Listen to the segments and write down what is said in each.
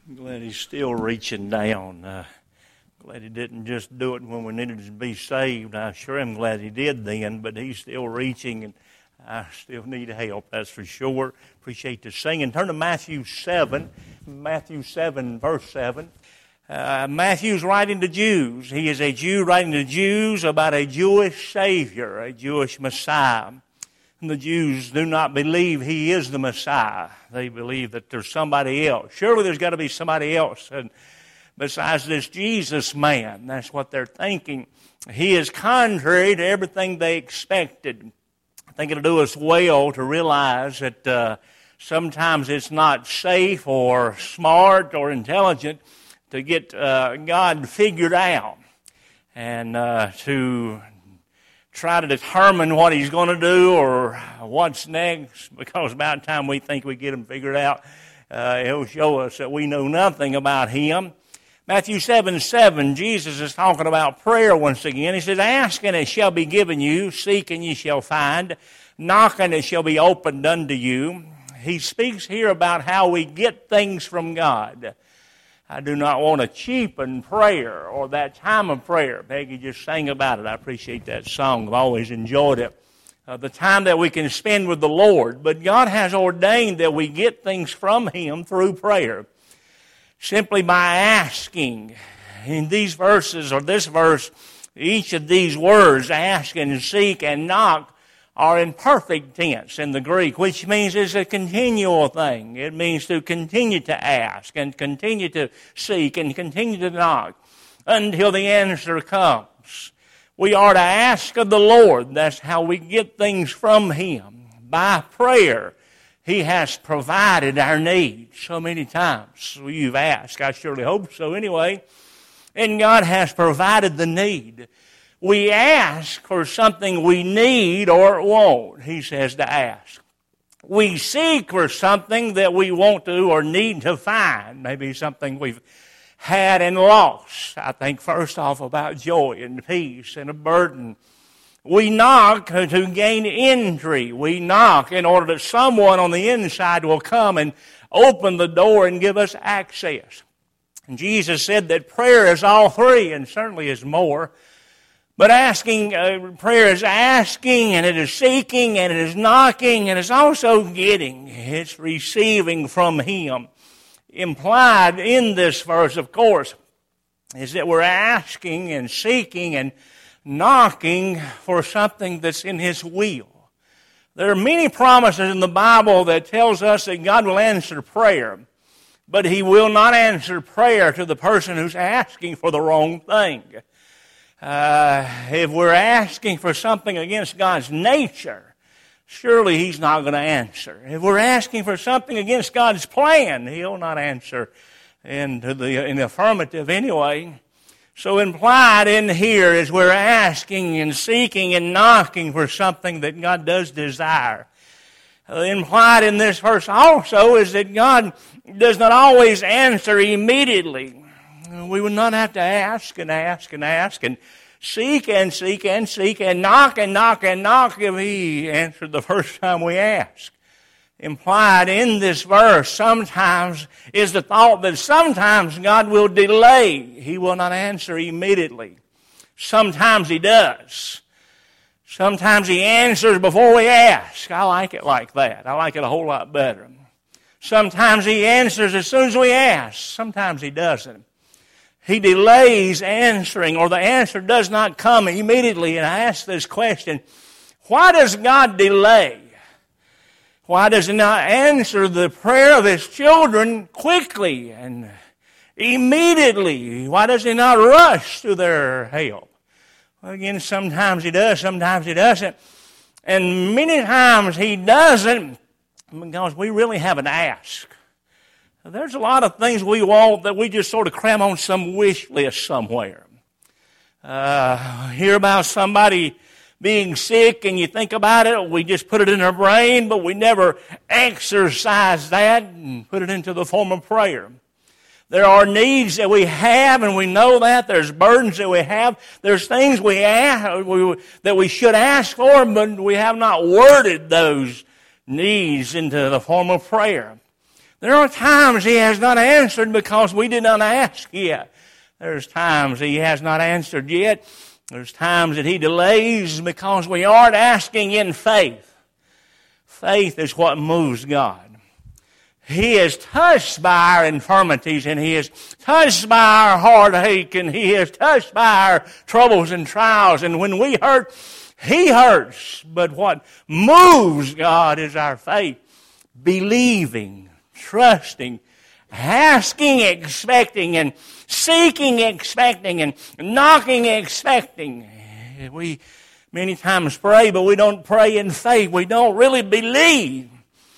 Glad he's still reaching down. Glad he didn't just do it when we needed to be saved. I sure am glad he did then, but he's still reaching, and I still need help, that's for sure. Appreciate the singing. Turn to Matthew 7, verse 7. Matthew's writing to Jews. He is a Jew writing to Jews about a Jewish Savior, a Jewish Messiah. And the Jews do not believe he is the Messiah. They believe that there's somebody else. Surely there's got to be somebody else besides this Jesus man. That's what they're thinking. He is contrary to everything they expected. I think it'll do us well to realize that sometimes it's not safe or smart or intelligent to get God figured out and to try to determine what he's going to do or what's next, because about the time we think we get him figured out, he'll show us that we know nothing about him. Matthew 7:7, Jesus is talking about prayer once again. He says, "Ask and it shall be given you, seek and ye shall find, knock and it shall be opened unto you." He speaks here about how we get things from God. I do not want to cheapen prayer or that time of prayer. Peggy just sang about it. I appreciate that song. I've always enjoyed it. The time that we can spend with the Lord. But God has ordained that we get things from Him through prayer. Simply by asking. In these verses, or this verse, each of these words, ask and seek and knock, are in perfect tense in the Greek, which means it's a continual thing. It means to continue to ask and continue to seek and continue to knock until the answer comes. We are to ask of the Lord. That's how we get things from Him. By prayer, He has provided our needs so many times. Well, you've asked. I surely hope so anyway. And God has provided the need. We ask for something we need or want, He says to ask. We seek for something that we want to or need to find, maybe something we've had and lost. I think first off about joy and peace and a burden. We knock to gain entry. We knock in order that someone on the inside will come and open the door and give us access. And Jesus said that prayer is all three, and certainly is more. But prayer is asking, and it is seeking, and it is knocking, and it's also getting. It's receiving from Him. Implied in this verse, of course, is that we're asking and seeking and knocking for something that's in His will. There are many promises in the Bible that tells us that God will answer prayer, but He will not answer prayer to the person who's asking for the wrong thing. If we're asking for something against God's nature, surely He's not going to answer. If we're asking for something against God's plan, He'll not answer in the affirmative anyway. So implied in here is we're asking and seeking and knocking for something that God does desire. Implied in this verse also is that God does not always answer immediately. We would not have to ask and ask and ask and seek and seek and seek and knock and knock and knock if He answered the first time we ask. Implied in this verse sometimes is the thought that sometimes God will delay. He will not answer immediately. Sometimes He does. Sometimes He answers before we ask. I like it like that. I like it a whole lot better. Sometimes He answers as soon as we ask. Sometimes He doesn't. He delays answering, or the answer does not come immediately. And I ask this question, why does God delay? Why does He not answer the prayer of His children quickly and immediately? Why does He not rush to their help? Well, again, sometimes He does, sometimes He doesn't. And many times He doesn't because we really haven't asked. There's a lot of things we want that we just sort of cram on some wish list somewhere. Hear about somebody being sick and you think about it, we just put it in our brain, but we never exercise that and put it into the form of prayer. There are needs that we have, and we know that. There's burdens that we have. There's things that we should ask for, but we have not worded those needs into the form of prayer. There are times He has not answered because we did not ask yet. There's times He has not answered yet. There's times that He delays because we aren't asking in faith. Faith is what moves God. He is touched by our infirmities, and He is touched by our heartache, and He is touched by our troubles and trials. And when we hurt, He hurts. But what moves God is our faith. Believing, trusting, asking, expecting, and seeking, expecting, and knocking, expecting. We many times pray, but we don't pray in faith. We don't really believe.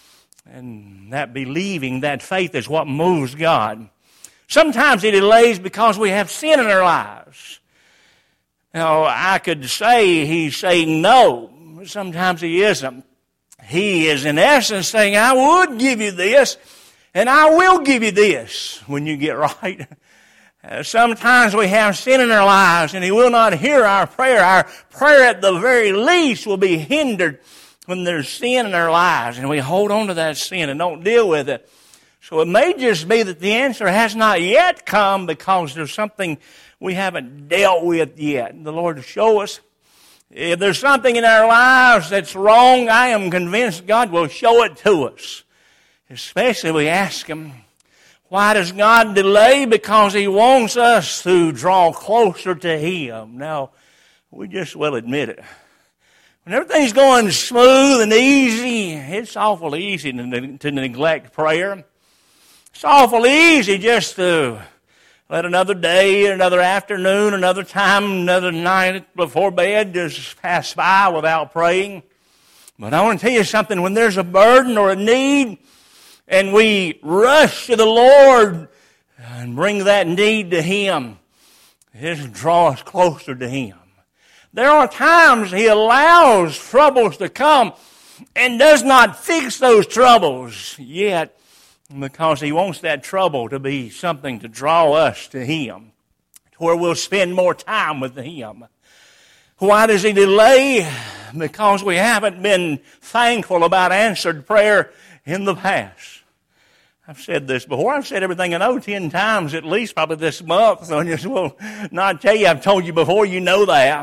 And that believing, that faith is what moves God. Sometimes He delays because we have sin in our lives. Now, I could say He's saying no, but sometimes He isn't. He is in essence saying, I would give you this, and I will give you this when you get right. Sometimes we have sin in our lives, and He will not hear our prayer. Our prayer at the very least will be hindered when there's sin in our lives, and we hold on to that sin and don't deal with it. So it may just be that the answer has not yet come because there's something we haven't dealt with yet. The Lord will show us. If there's something in our lives that's wrong, I am convinced God will show it to us. Especially if we ask Him, why does God delay? Because He wants us to draw closer to Him. Now, we just will admit it. When everything's going smooth and easy, it's awful easy to neglect prayer. It's awful easy just to let another day, another afternoon, another time, another night before bed just pass by without praying. But I want to tell you something. When there's a burden or a need, and we rush to the Lord and bring that need to Him, it'll draw us closer to Him. There are times He allows troubles to come and does not fix those troubles yet because He wants that trouble to be something to draw us to Him, to where we'll spend more time with Him. Why does He delay? Because we haven't been thankful about answered prayer in the past. I've said this before. I've said everything I know 10 times at least, probably this month. So I just will not tell you. I've told you before. You know that.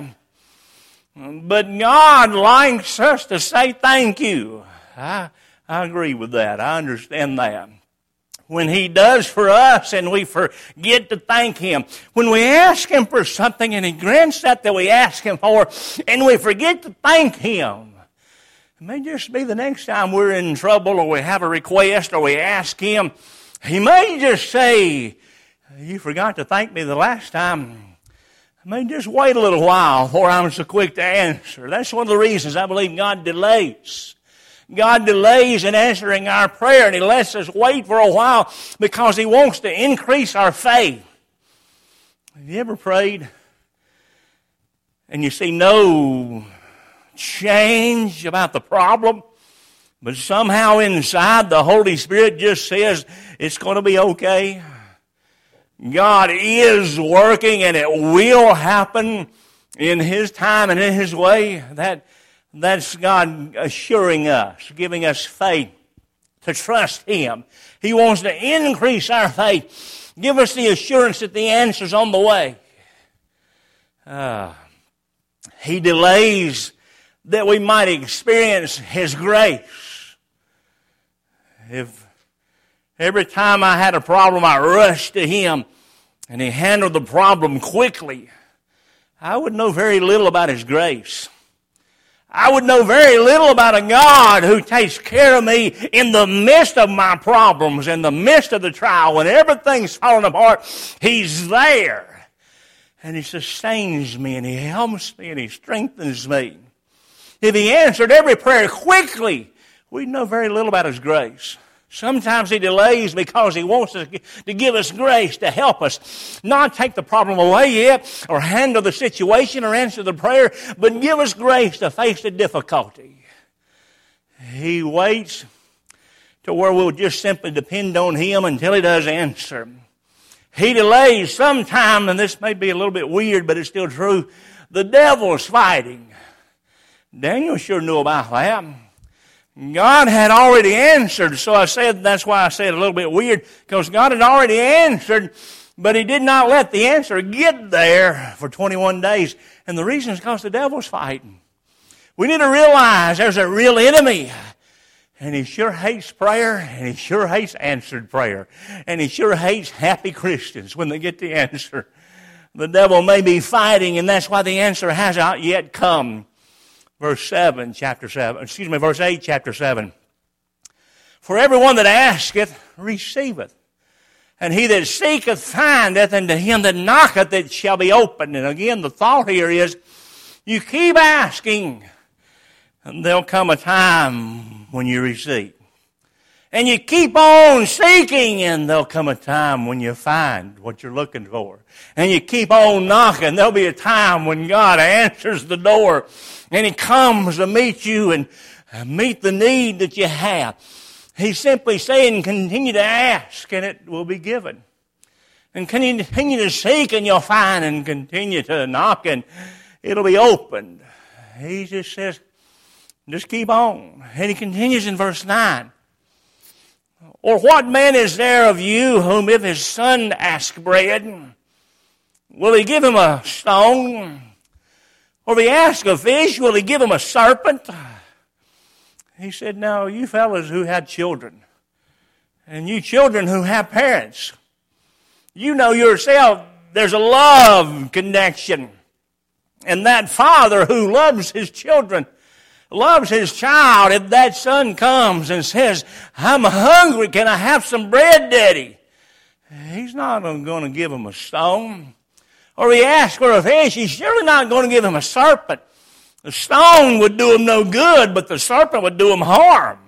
But God likes us to say thank you. I agree with that. I understand that. When He does for us and we forget to thank Him. When we ask Him for something and He grants that we ask Him for and we forget to thank Him. It may just be the next time we're in trouble or we have a request or we ask Him. He may just say, you forgot to thank me the last time. I may just wait a little while before I'm so quick to answer. That's one of the reasons I believe God delays. God delays in answering our prayer, and He lets us wait for a while because He wants to increase our faith. Have you ever prayed and you see no change about the problem, but somehow inside the Holy Spirit just says it's going to be okay? God is working, and it will happen in His time and in His way. That's God assuring us, giving us faith to trust Him. He wants to increase our faith, give us the assurance that the answer's on the way. He delays that we might experience His grace. If every time I had a problem, I rushed to Him and He handled the problem quickly, I would know very little about His grace. I would know very little about a God who takes care of me in the midst of my problems, in the midst of the trial, when everything's falling apart. He's there. And He sustains me, and He helps me, and He strengthens me. If He answered every prayer quickly, we'd know very little about His grace. Sometimes He delays because He wants to give us grace to help us not take the problem away yet or handle the situation or answer the prayer, but give us grace to face the difficulty. He waits to where we'll just simply depend on Him until He does answer. He delays sometime, and this may be a little bit weird, but it's still true. The devil's fighting. Daniel sure knew about that. God had already answered. So that's why I said a little bit weird, because God had already answered, but He did not let the answer get there for 21 days. And the reason is because the devil's fighting. We need to realize there's a real enemy. And he sure hates prayer, and he sure hates answered prayer. And he sure hates happy Christians when they get the answer. The devil may be fighting, and that's why the answer has not yet come. Verse 8, chapter 7. For everyone that asketh, receiveth. And he that seeketh, findeth, and to him that knocketh, it shall be opened. And again, the thought here is, you keep asking, and there'll come a time when you receive. And you keep on seeking, and there'll come a time when you find what you're looking for. And you keep on knocking. There'll be a time when God answers the door, and He comes to meet you and meet the need that you have. He's simply saying, continue to ask, and it will be given. And continue to seek, and you'll find, and continue to knock, and it'll be opened. He just says, just keep on. And He continues in verse 9. Or what man is there of you whom if his son ask bread, will he give him a stone? Or if he ask a fish, will he give him a serpent? He said, now you fellas who had children, and you children who have parents, you know yourself there's a love connection. And that father who loves his children, loves his child, if that son comes and says, I'm hungry, can I have some bread, Daddy? He's not going to give him a stone. Or he asks for a fish, he's surely not going to give him a serpent. The stone would do him no good, but the serpent would do him harm.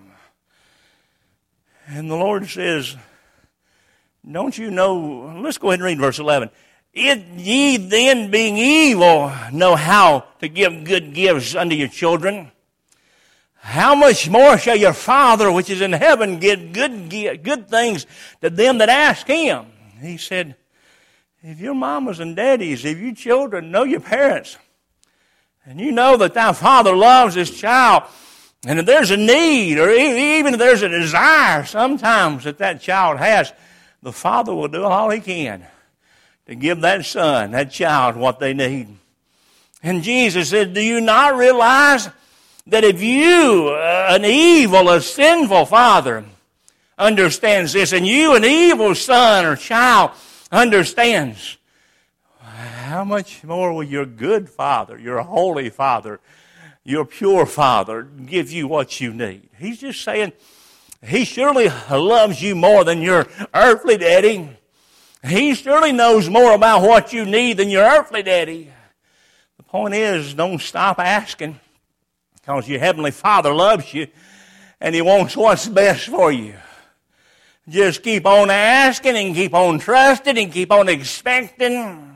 And the Lord says, don't you know, let's go ahead and read verse 11. If ye then, being evil, know how to give good gifts unto your children, how much more shall your Father which is in heaven give good things to them that ask Him? He said, if your mamas and daddies, if you children know your parents, and you know that thy Father loves his child, and if there's a need, or even if there's a desire sometimes that child has, the Father will do all He can to give that son, that child, what they need. And Jesus said, do you not realize that if you, an evil, a sinful father, understands this, and you, an evil son or child, understands, how much more will your good Father, your holy Father, your pure Father give you what you need? He's just saying, He surely loves you more than your earthly daddy. He surely knows more about what you need than your earthly daddy. The point is, don't stop asking, because your Heavenly Father loves you, and He wants what's best for you. Just keep on asking, and keep on trusting, and keep on expecting.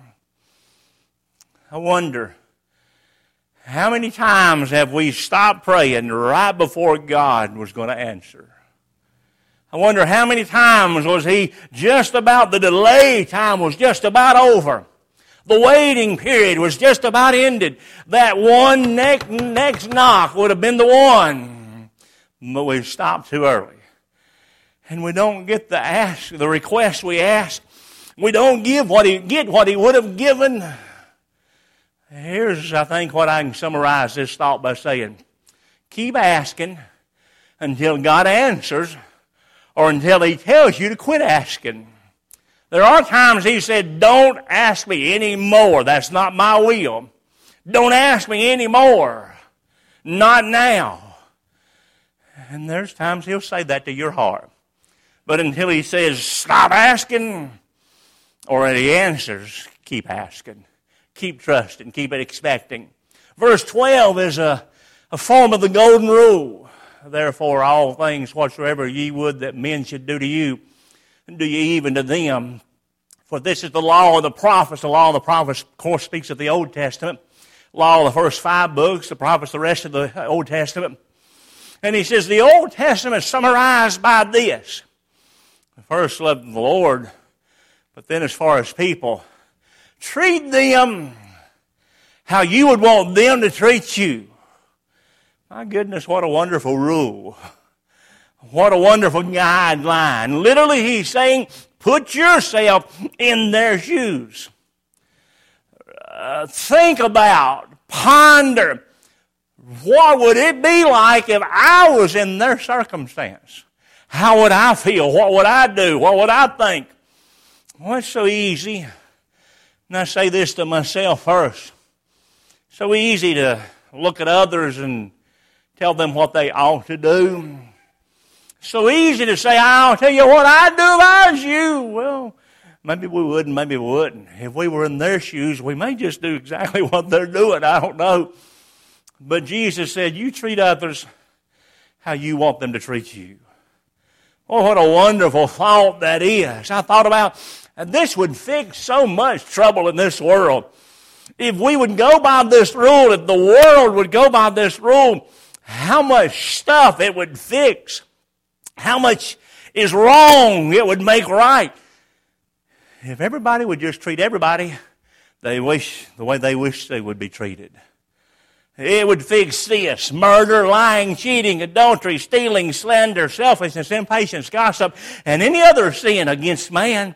I wonder, how many times have we stopped praying right before God was going to answer? I wonder how many times was He just about, the delay time was just about over. The waiting period was just about ended. That one next knock would have been the one. But we stopped too early. And we don't get the request we ask. We don't get what He would have given. Here's, I think, what I can summarize this thought by saying. Keep asking until God answers, or until He tells you to quit asking. There are times He said, don't ask me anymore. That's not my will. Don't ask me anymore. Not now. And there's times He'll say that to your heart. But until He says, stop asking, or He answers, keep asking. Keep trusting. Keep expecting. Verse 12 is a form of the golden rule. Therefore, all things whatsoever ye would that men should do to you, do ye even to them. For this is the law of the prophets. The law of the prophets, of course, speaks of the Old Testament. Law of the first 5 books, the prophets, the rest of the Old Testament. And he says the Old Testament is summarized by this. First, love the Lord, but then as far as people, treat them how you would want them to treat you. My goodness, what a wonderful rule. What a wonderful guideline. Literally, he's saying, put yourself in their shoes. Think about, ponder, what would it be like if I was in their circumstance? How would I feel? What would I do? What would I think? Well, it's so easy. And I say this to myself first. So easy to look at others and tell them what they ought to do. So easy to say, I'll tell you what I'd do if I was you. Well, maybe we would and maybe we wouldn't. If we were in their shoes, we may just do exactly what they're doing. I don't know. But Jesus said, you treat others how you want them to treat you. Oh, what a wonderful thought that is. I thought about, this would fix so much trouble in this world. If we would go by this rule, if the world would go by this rule, how much stuff it would fix. How much is wrong it would make right. If everybody would just treat everybody the way they wish they would be treated. It would fix this: murder, lying, cheating, adultery, stealing, slander, selfishness, impatience, gossip, and any other sin against man.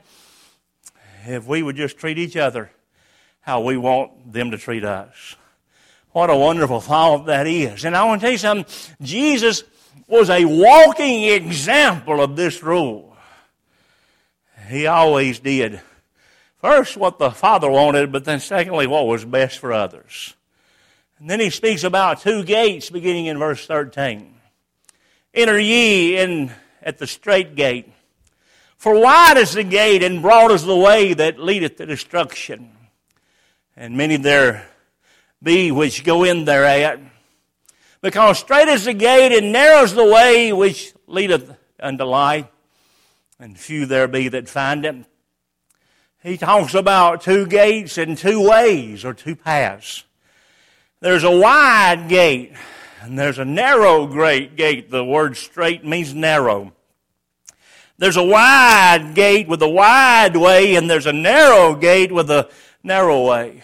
If we would just treat each other how we want them to treat us. What a wonderful thought that is. And I want to tell you something. Jesus was a walking example of this rule. He always did. First, what the Father wanted, but then secondly, what was best for others. And then he speaks about two gates beginning in verse 13. Enter ye in at the strait gate. For wide is the gate and broad is the way that leadeth to destruction. And many there be which go in thereat. Because strait is the gate and narrow is the way which leadeth unto life. And few there be that find it. He talks about two gates and two ways or two paths. There's a wide gate and there's a narrow gate. The word strait means narrow. There's a wide gate with a wide way, and there's a narrow gate with a narrow way.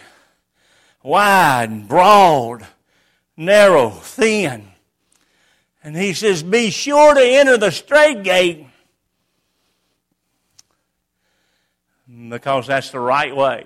Wide, broad, narrow, thin. And he says, be sure to enter the strait gate, because that's the right way.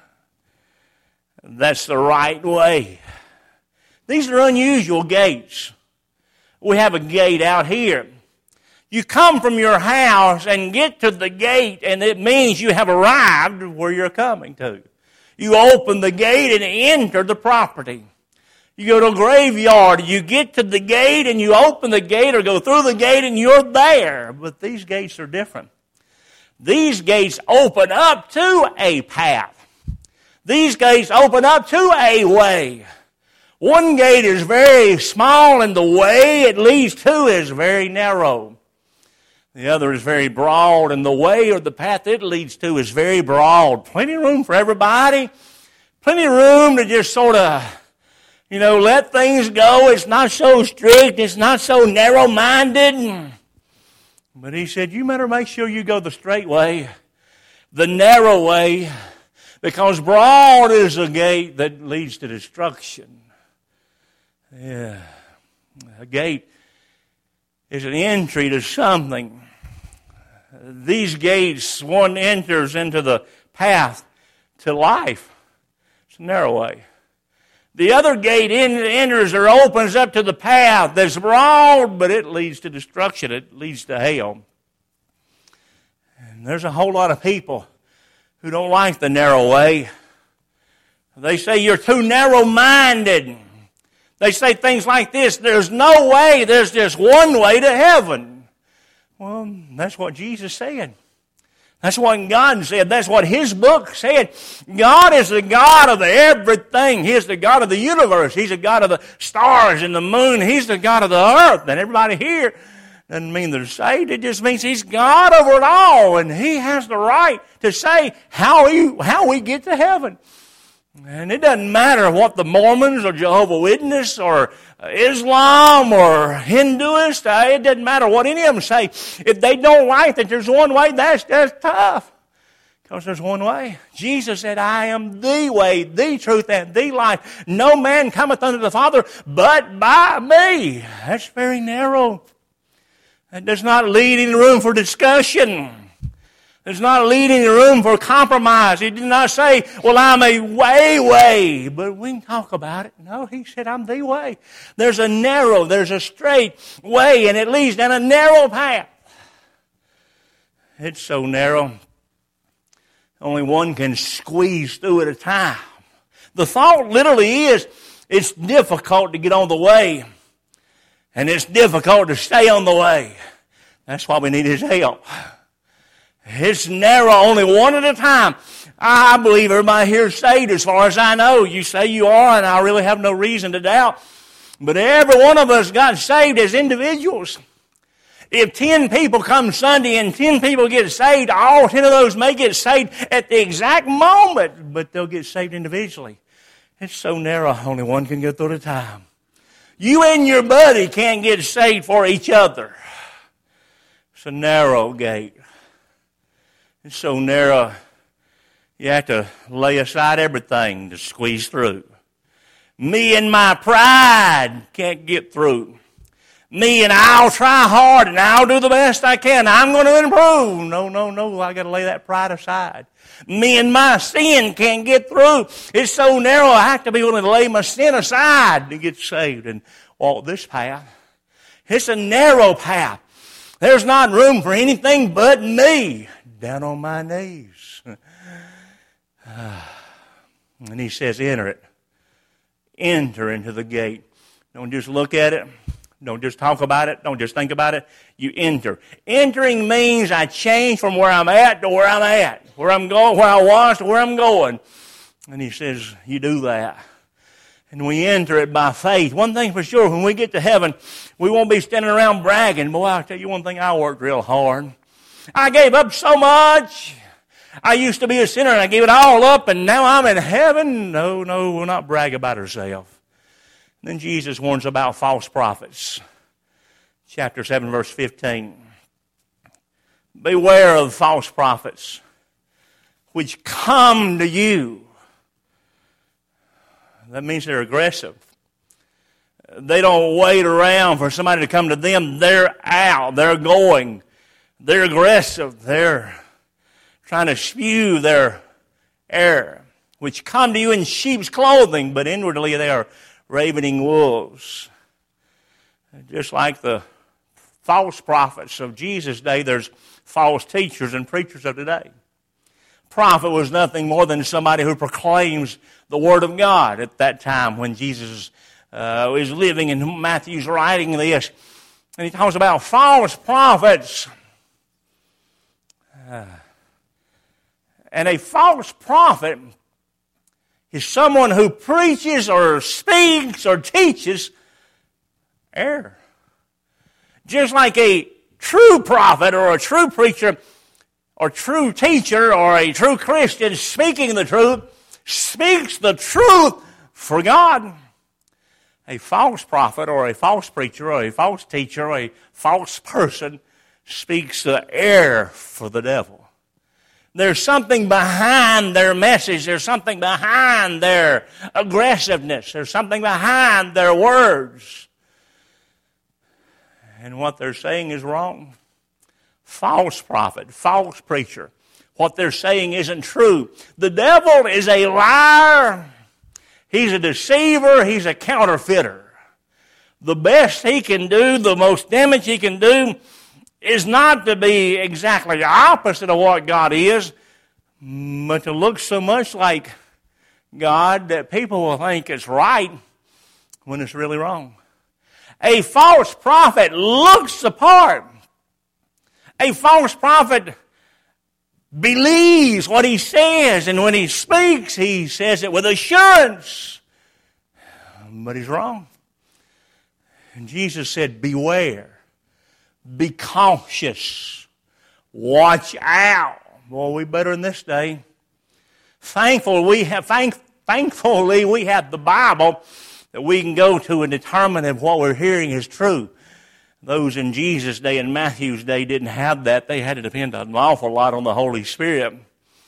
That's the right way. These are unusual gates. We have a gate out here. You come from your house and get to the gate, and it means you have arrived where you're coming to. You open the gate and enter the property. You go to a graveyard, you get to the gate and you open the gate or go through the gate and you're there. But these gates are different. These gates open up to a path. These gates open up to a way. One gate is very small and the way it leads to is very narrow. The other is very broad, and the way or the path it leads to is very broad. Plenty of room for everybody. Plenty of room to just sort of, let things go. It's not so strict. It's not so narrow-minded. But he said, you better make sure you go the straight way, the narrow way, because broad is a gate that leads to destruction. Yeah, a gate is an entry to something. These gates, one enters into the path to life. It's a narrow way. The other gate enters or opens up to the path that's broad, but it leads to destruction. It leads to hell. And there's a whole lot of people who don't like the narrow way. They say you're too narrow-minded. They say things like this: there's no way, there's just one way to heaven. Well, that's what Jesus said. That's what God said. That's what His book said. God is the God of everything. He is the God of the universe. He's the God of the stars and the moon. He's the God of the earth. And everybody here doesn't mean they're saved. It just means He's God over it all. And He has the right to say how we get to heaven. And it doesn't matter what the Mormons or Jehovah's Witnesses or Islam or Hinduists, it doesn't matter what any of them say. If they don't like that there's one way, that's tough. Because there's one way. Jesus said, I am the way, the truth, and the life. No man cometh unto the Father but by me. That's very narrow. That does not lead any room for discussion. There's not lead any room for compromise. He did not say, well, I'm a way, but we can talk about it. No, he said, I'm the way. There's a narrow, there's a straight way, and it leads down a narrow path. It's so narrow, only one can squeeze through at a time. The thought literally is, it's difficult to get on the way, and it's difficult to stay on the way. That's why we need His help. It's narrow, only one at a time. I believe everybody here is saved as far as I know. You say you are, and I really have no reason to doubt. But every one of us got saved as individuals. If 10 people come Sunday and 10 people get saved, all 10 of those may get saved at the exact moment, but they'll get saved individually. It's so narrow, only one can go through at a time. You and your buddy can't get saved for each other. It's a narrow gate. It's so narrow, you have to lay aside everything to squeeze through. Me and my pride can't get through. Me and I'll try hard and I'll do the best I can. I'm going to improve. No, I got to lay that pride aside. Me and my sin can't get through. It's so narrow, I have to be willing to lay my sin aside to get saved and walk this path. It's a narrow path. There's not room for anything but me. Down on my knees. And he says, enter it. Enter into the gate. Don't just look at it. Don't just talk about it. Don't just think about it. You enter. Entering means I change from where I'm at to where I'm at. Where I'm going, where I was to where I'm going. And he says, you do that. And we enter it by faith. One thing for sure, when we get to heaven, we won't be standing around bragging. Boy, I'll tell you one thing, I worked real hard. I gave up so much. I used to be a sinner and I gave it all up and now I'm in heaven. No, we'll not brag about ourselves. Then Jesus warns about false prophets. Chapter 7, verse 15. Beware of false prophets which come to you. That means they're aggressive. They don't wait around for somebody to come to them. They're out. They're going. They're aggressive. They're trying to spew their error, which come to you in sheep's clothing, but inwardly they are ravening wolves. Just like the false prophets of Jesus' day, there's false teachers and preachers of today. Prophet was nothing more than somebody who proclaims the Word of God at that time when Jesus was living, and Matthew's writing this. And he talks about false prophets. And a false prophet is someone who preaches or speaks or teaches error. Just like a true prophet or a true preacher or true teacher or a true Christian speaking the truth, speaks the truth for God. A false prophet or a false preacher or a false teacher or a false person speaks the error for the devil. There's something behind their message. There's something behind their aggressiveness. There's something behind their words. And what they're saying is wrong. False prophet, false preacher. What they're saying isn't true. The devil is a liar. He's a deceiver. He's a counterfeiter. The best he can do, the most damage he can do, is not to be exactly the opposite of what God is, but to look so much like God that people will think it's right when it's really wrong. A false prophet looks the part. A false prophet believes what he says, and when he speaks, he says it with assurance. But he's wrong. And Jesus said, beware. Be cautious. Watch out. Boy, we better in this day. Thankfully, we have the Bible that we can go to and determine if what we're hearing is true. Those in Jesus' day and Matthew's day didn't have that. They had to depend an awful lot on the Holy Spirit.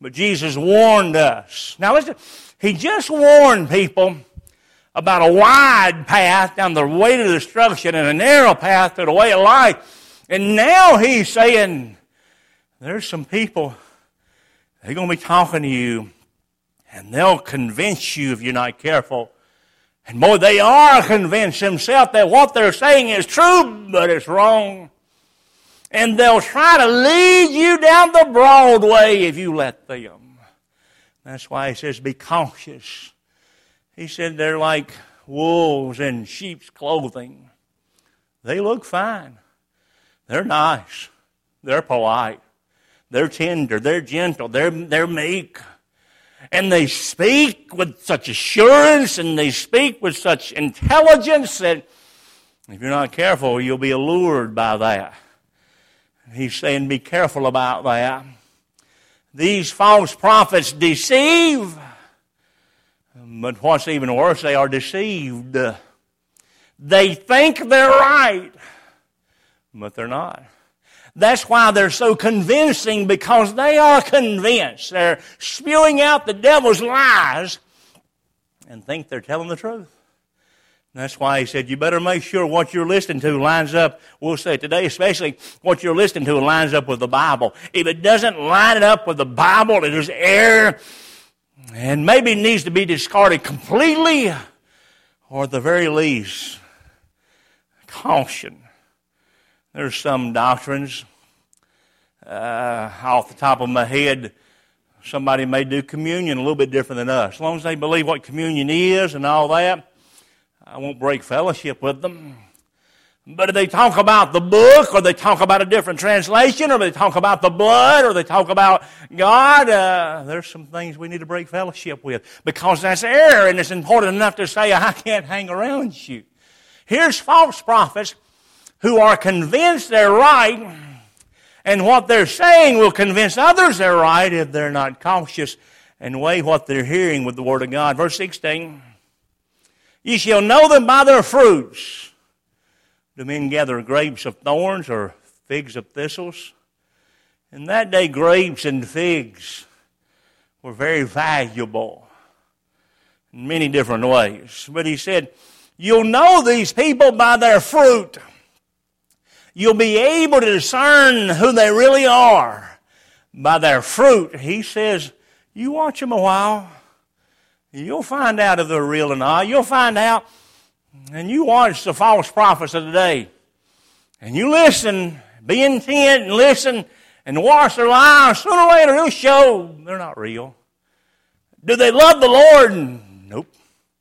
But Jesus warned us. Now listen, He just warned people about a wide path down the way to destruction and a narrow path to the way of life. And now He's saying, there's some people, they're going to be talking to you, and they'll convince you if you're not careful. And boy, they are convinced themselves that what they're saying is true, but it's wrong. And they'll try to lead you down the broad way if you let them. That's why He says, be cautious. He said they're like wolves in sheep's clothing. They look fine. They're nice. They're polite. They're tender. They're gentle. They're meek. And they speak with such assurance and they speak with such intelligence that if you're not careful, you'll be allured by that. He's saying be careful about that. These false prophets deceive, but what's even worse, they are deceived. They think they're right, but they're not. That's why they're so convincing, because they are convinced. They're spewing out the devil's lies and think they're telling the truth. That's why He said, you better make sure what you're listening to lines up. We'll say today especially, what you're listening to lines up with the Bible. If it doesn't line it up with the Bible, it is error and maybe needs to be discarded completely, or at the very least, caution. There's some doctrines, off the top of my head, somebody may do communion a little bit different than us. As long as they believe what communion is and all that, I won't break fellowship with them. But if they talk about the book, or they talk about a different translation, or they talk about the blood, or they talk about God, there's some things we need to break fellowship with, because that's error, and it's important enough to say, I can't hang around you. Here's false prophets who are convinced they're right, and what they're saying will convince others they're right if they're not cautious and weigh what they're hearing with the Word of God. Verse 16, ye shall know them by their fruits. Do men gather grapes of thorns or figs of thistles? In that day, grapes and figs were very valuable in many different ways. But He said, you'll know these people by their fruit. You'll be able to discern who they really are by their fruit. He says, you watch them a while. You'll find out if they're real or not. You'll find out. And you watch the false prophets of today. And you listen, be intent and listen and watch their lives. Sooner or later it'll show they're not real. Do they love the Lord? Nope.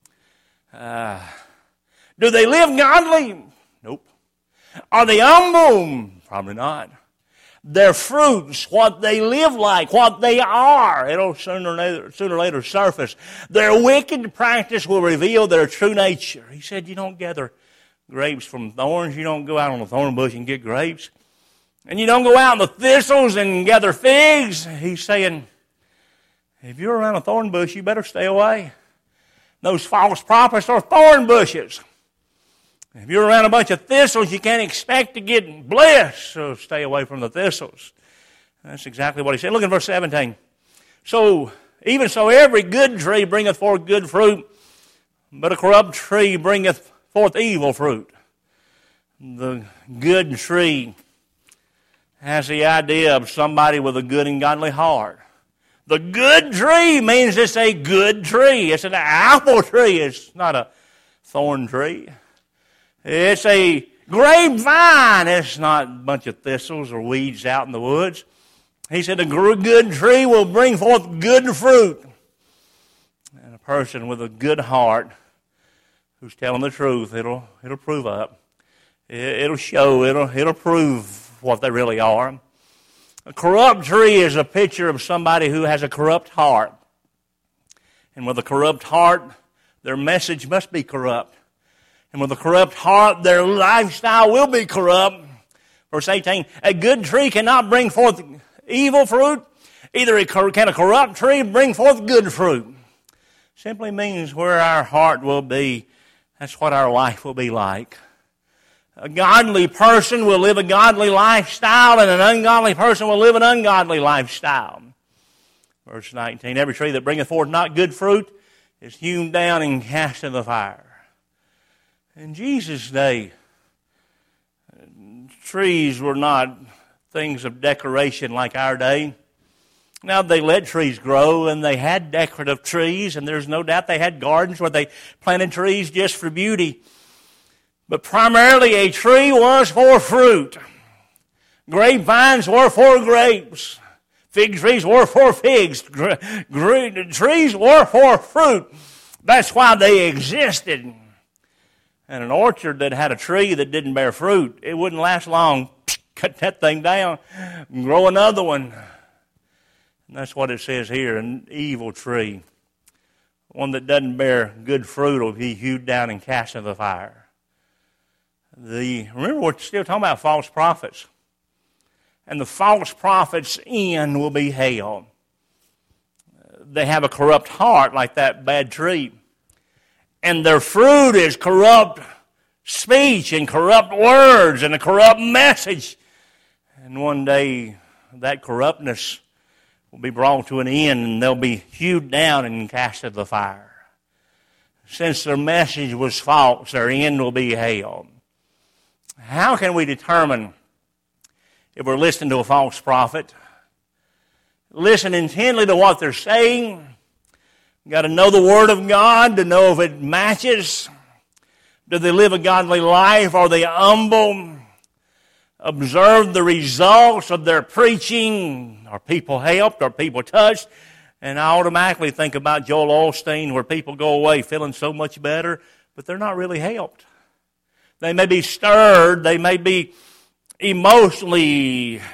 Do they live godly? Nope. Are they humble? Probably not. Their fruits, what they live like, what they are, it'll sooner or later surface. Their wicked practice will reveal their true nature. He said, you don't gather grapes from thorns. You don't go out on the thorn bush and get grapes. And you don't go out in the thistles and gather figs. He's saying, if you're around a thorn bush, you better stay away. Those false prophets are thorn bushes. If you're around a bunch of thistles, you can't expect to get blessed, so stay away from the thistles. That's exactly what He said. Look at verse 17. So, even so, every good tree bringeth forth good fruit, but a corrupt tree bringeth forth evil fruit. The good tree has the idea of somebody with a good and godly heart. The good tree means it's a good tree. It's an apple tree. It's not a thorn tree. It's a grapevine. It's not a bunch of thistles or weeds out in the woods. He said a good tree will bring forth good fruit. And a person with a good heart who's telling the truth, it'll prove up. It'll show, it'll prove what they really are. A corrupt tree is a picture of somebody who has a corrupt heart. And with a corrupt heart, their message must be corrupt. And with a corrupt heart, their lifestyle will be corrupt. Verse 18, a good tree cannot bring forth evil fruit. Either can a corrupt tree bring forth good fruit. Simply means where our heart will be, that's what our life will be like. A godly person will live a godly lifestyle, and an ungodly person will live an ungodly lifestyle. Verse 19, every tree that bringeth forth not good fruit is hewn down and cast into the fire. In Jesus' day, trees were not things of decoration like our day. Now, they let trees grow, and they had decorative trees, and there's no doubt they had gardens where they planted trees just for beauty. But primarily, a tree was for fruit. Grapevines were for grapes. Fig trees were for figs. Trees were for fruit. That's why they existed. And an orchard that had a tree that didn't bear fruit, it wouldn't last long. Cut that thing down, grow another one. And that's what it says here, an evil tree. One that doesn't bear good fruit will be hewed down and cast into the fire. Remember, we're still talking about false prophets. And the false prophets' end will be hell. They have a corrupt heart like that bad tree. And their fruit is corrupt speech and corrupt words and a corrupt message. And one day, that corruptness will be brought to an end, and they'll be hewed down and cast into the fire. Since their message was false, their end will be hell. How can we determine if we're listening to a false prophet? Listen intently to what they're saying. You've got to know the Word of God to know if it matches. Do they live a godly life? Are they humble? Observe the results of their preaching. Are people helped? Are people touched? And I automatically think about Joel Osteen, where people go away feeling so much better, but they're not really helped. They may be stirred. They may be emotionally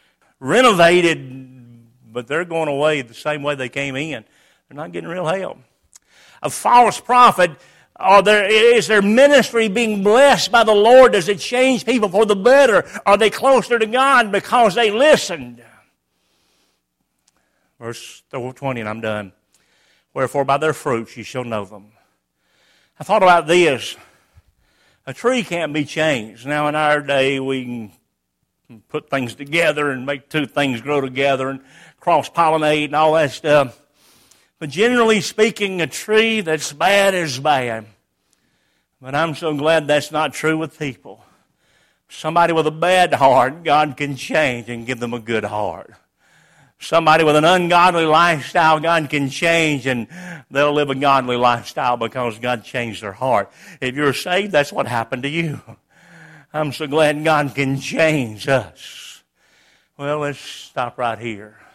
renovated, but they're going away the same way they came in. They're not getting real help. A false prophet, is their ministry being blessed by the Lord? Does it change people for the better? Are they closer to God because they listened? Verse 20, and I'm done. Wherefore by their fruits you shall know them. I thought about this. A tree can't be changed. Now in our day we can put things together and make two things grow together and cross-pollinate and all that stuff. But generally speaking, a tree that's bad is bad. But I'm so glad that's not true with people. Somebody with a bad heart, God can change and give them a good heart. Somebody with an ungodly lifestyle, God can change and they'll live a godly lifestyle because God changed their heart. If you're saved, that's what happened to you. I'm so glad God can change us. Well, let's stop right here.